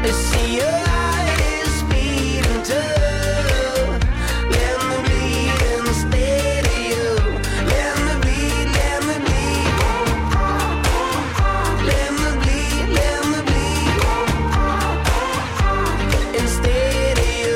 See your eyes beating too. Let me bleed instead of you. Let me bleed, let me bleed. Let me bleed, let me bleed instead of you.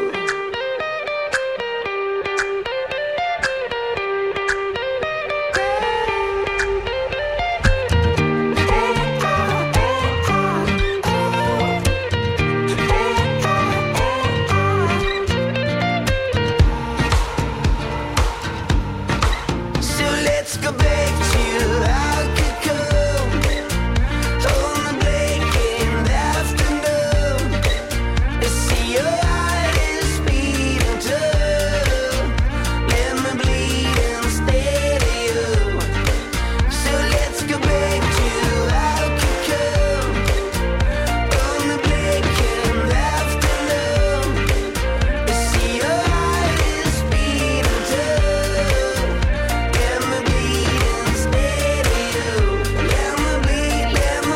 So let's go back to how it could come. On the blackened afternoon, I see your eyes beating too. Let me bleed instead of you. So let's go back to how it could come. On the blackened afternoon, I see your eyes beating too. Let me bleed instead of you. Let me bleed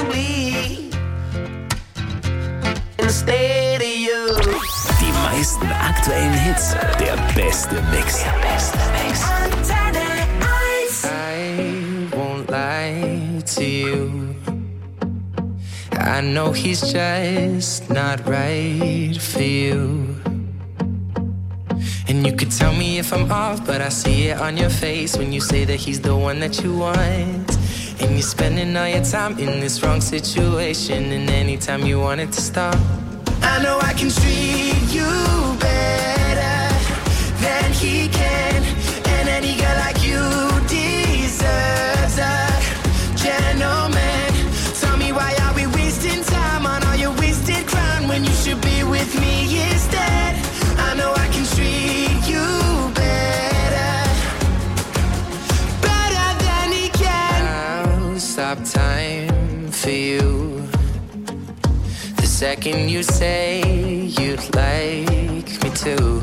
instead of you. Die meisten aktuellen Hits, der beste Mix. Antenne 1. I won't lie to you. I know he's just not right for you. And you could tell me if I'm off, but I see it on your face when you say that he's the one that you want. And you're spending all your time in this wrong situation, and anytime you want it to stop, I know I can treat you better than he can. And any girl like you deserves a gentleman. Tell me, why are we wasting time on all your wasted crown when you should be with me instead? I know I can treat you better than he can. I'll stop time for you the second you say you'd like me to.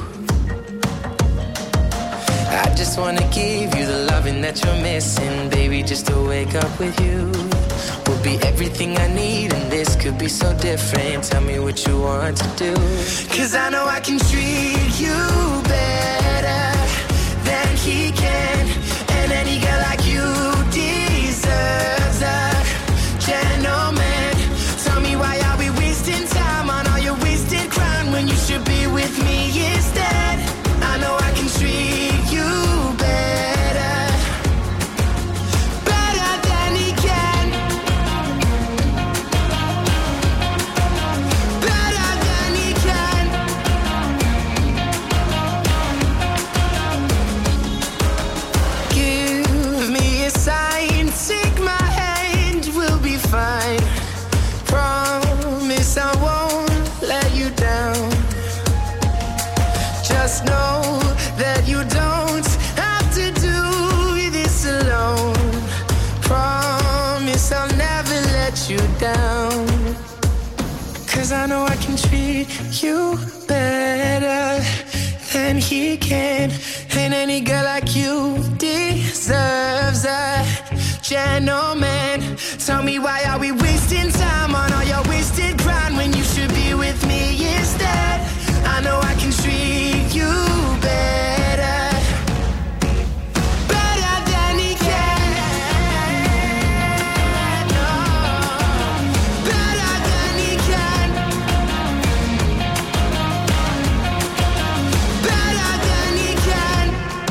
I just wanna give you the loving that you're missing, baby. Just to wake up with you will be everything I need, and this could be so different. Tell me what you want to do, 'cause I know I can treat you better than he can. And any girl like you deserves a gentleman. Tell me, why are we wasting time on all your wasted crown when you should be with me instead? I know I can treat you better than he can. Better than he can. Give me a sign, take my hand, we'll be fine. Promise I won't let you down. Just know that you don't have to do this alone. Promise I'll never let you down. 'Cause I know I can treat you better than he can. And any girl like you deserves a gentleman. Tell me, why are we wasting time on all your wasted grind when you should be with me instead? I know I can treat you better than he can. No, better than he can. Better than he can.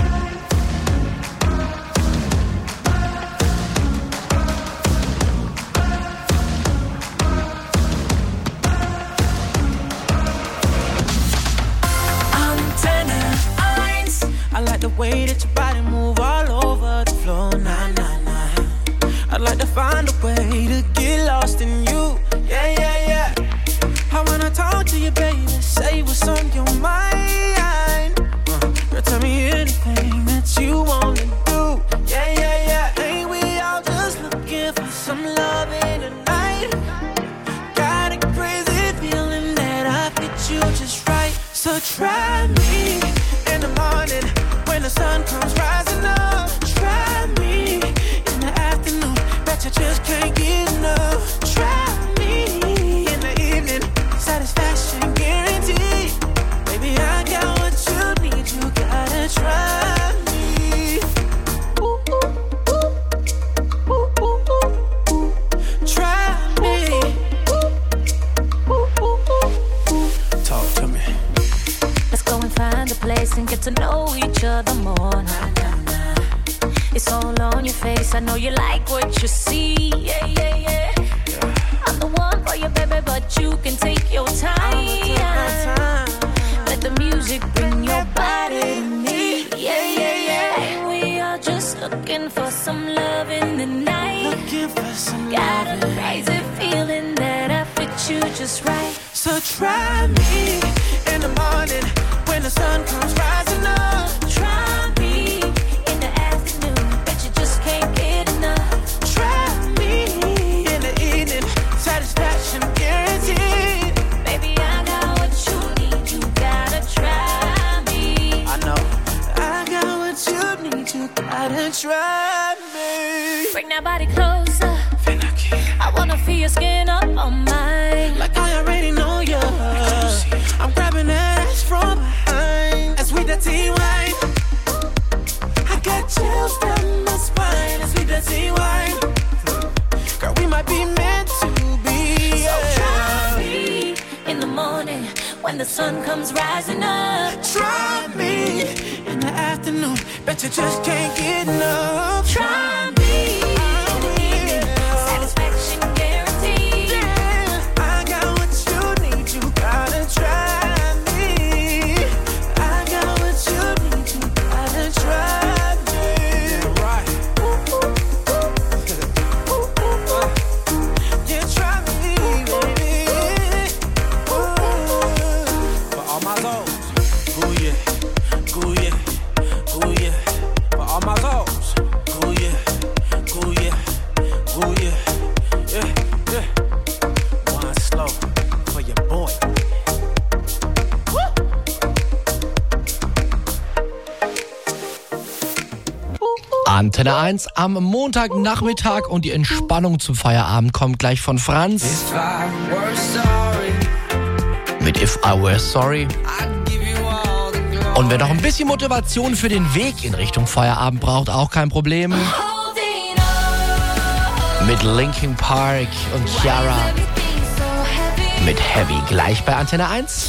I like the way that your body move all over the floor, nah, nah, nah. I'd like to find a way to get lost in you, yeah, yeah, yeah. I wanna talk to you, baby, say what's on your mind. Girl, tell me anything that you wanna do, yeah, yeah, yeah. Ain't we all just looking for some loving tonight? Got a crazy feeling that I fit you just right. So try me in the morning when the sun comes rising up. Try me in the afternoon, bet you just can't get enough. Try me in the evening and get to know each other more. It's all on your face, I know you like what you see. Yeah, yeah, yeah. I'm the one for you, baby, but you can take your time. Let the music bring your body to me. Yeah, yeah, yeah. And we are just looking for some love in the night. Got a crazy feeling that I fit you just right. So try me in the morning when the sun comes rising up. Try me in the afternoon, but you just can't get enough. Try me in the evening, satisfaction guaranteed. Baby, I got what you need, you gotta try me. I know, I got what you need, you gotta try me. Bring that body closer, I wanna feel your skin up on mine. Like I already know you. I'm grabbing that ass from behind. As we dirty wine, I got chills down my spine. As we dirty wine, girl, we might be meant to be. So try me in the morning when the sun comes rising up. Try me in the afternoon, bet you just can't get enough. Try me in the evening, satisfaction guaranteed. Yeah, I got what you need, you gotta try me. I got what you need, you gotta try me. Right. Yeah, try me, baby. For all my lows, ooh yeah, ooh yeah, ooh yeah. For all my lows, ooh yeah, ooh yeah, ooh yeah, yeah, yeah. One slow for your boy. Antenne 1 am Montagnachmittag und die Entspannung zum Feierabend kommt gleich von Franz. If I were sorry, Mit If I Were Sorry. I'd give you all the glory. Und wer noch ein bisschen Motivation für den Weg in Richtung Feierabend braucht, auch kein Problem. Holding on, Mit Linkin Park und Ciara. everything so heavy. Mit Heavy gleich bei Antenne 1.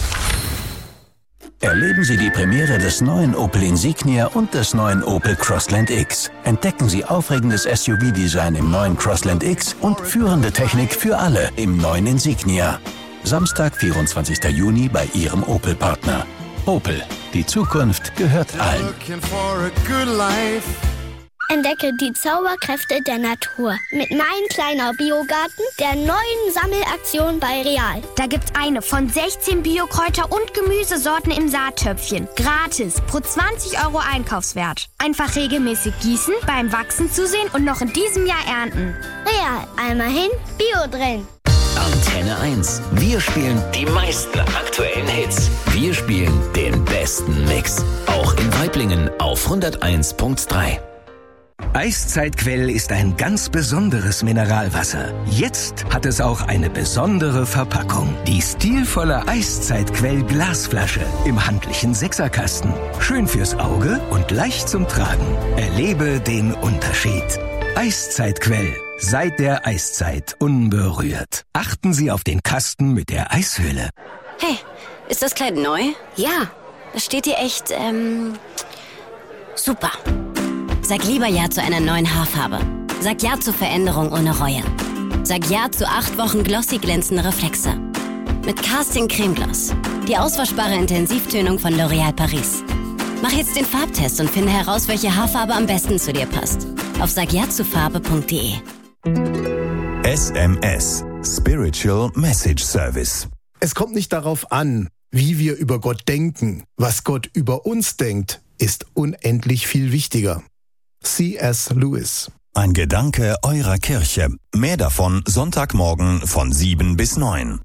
Erleben Sie die Premiere des neuen Opel Insignia und des neuen Opel Crossland X. Entdecken Sie aufregendes SUV-Design im neuen Crossland X und führende Technik für alle im neuen Insignia. Samstag, 24. Juni bei Ihrem Opel-Partner. Opel, die Zukunft gehört allen. Looking for a good life. Entdecke die Zauberkräfte der Natur mit Mein kleiner Biogarten, der neuen Sammelaktion bei Real. Da gibt's eine von 16 Biokräuter- und Gemüsesorten im Saattöpfchen. Gratis, pro 20 € Einkaufswert. Einfach regelmäßig gießen, beim Wachsen zusehen und noch in diesem Jahr ernten. Real, einmal hin, Bio drin. Antenne 1. Wir spielen die meisten aktuellen Hits. Wir spielen den besten Mix. Auch in Waiblingen auf 101.3. Eiszeitquell ist ein ganz besonderes Mineralwasser. Jetzt hat es auch eine besondere Verpackung. Die stilvolle Eiszeitquell Glasflasche im handlichen Sechserkasten. Schön fürs Auge und leicht zum Tragen. Erlebe den Unterschied. Eiszeitquell. Seit der Eiszeit unberührt. Achten Sie auf den Kasten mit der Eishöhle. Hey, ist das Kleid neu? Ja, das steht dir echt, super. Sag lieber Ja zu einer neuen Haarfarbe. Sag Ja zur Veränderung ohne Reue. Sag Ja zu 8 Wochen glossy glänzende Reflexe. Mit Casting Cremegloss. Die auswaschbare Intensivtönung von L'Oréal Paris. Mach jetzt den Farbtest und finde heraus, welche Haarfarbe am besten zu dir passt. Auf sagjazufarbe.de. SMS. Spiritual Message Service. Es kommt nicht darauf an, wie wir über Gott denken. Was Gott über uns denkt, ist unendlich viel wichtiger. C.S. Lewis. Ein Gedanke eurer Kirche. Mehr davon Sonntagmorgen von 7 bis 9.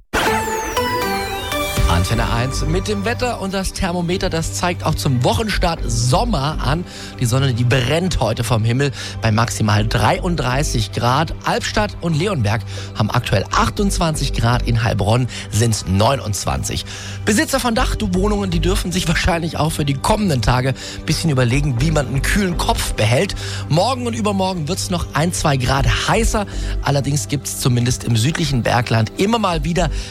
Antenne 1 mit dem Wetter und das Thermometer, das zeigt auch zum Wochenstart Sommer an. Die Sonne, die brennt heute vom Himmel bei maximal 33 Grad. Albstadt und Leonberg haben aktuell 28 Grad, in Heilbronn sind es 29. Besitzer von Dachwohnungen, die dürfen sich wahrscheinlich auch für die kommenden Tage ein bisschen überlegen, wie man einen kühlen Kopf behält. Morgen und übermorgen wird es noch 1-2 Grad heißer. Allerdings gibt es zumindest im südlichen Bergland immer mal wieder